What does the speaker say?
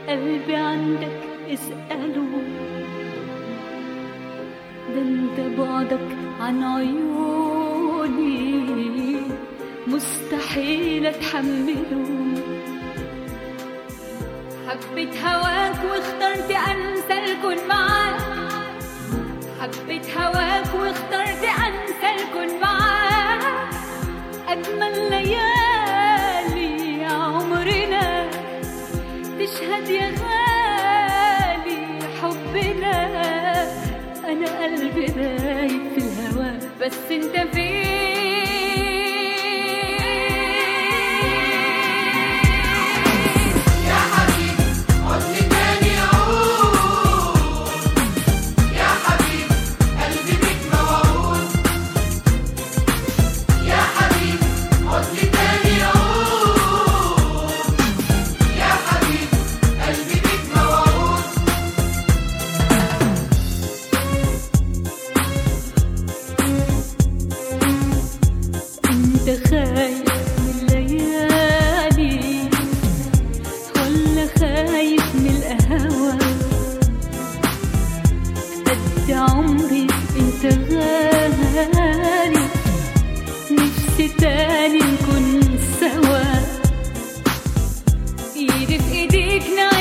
قلبي عندك اسأله، ده انت بعدك عن عيوني مستحيل اتحمله. حبيت هواك واخترت انسى الكون معاك، حبيت هواك واخترت انسى الكون معاك. اجمل ليالي عمرنا تشهد يا غالي حبنا. انا قلبي دايب في الهوا بس انت فين؟ خايف من الليالي ولا خايف من القهوة؟ قد عمري انت غالي، نفسي تاني نكون سوا، ايدي في ايديك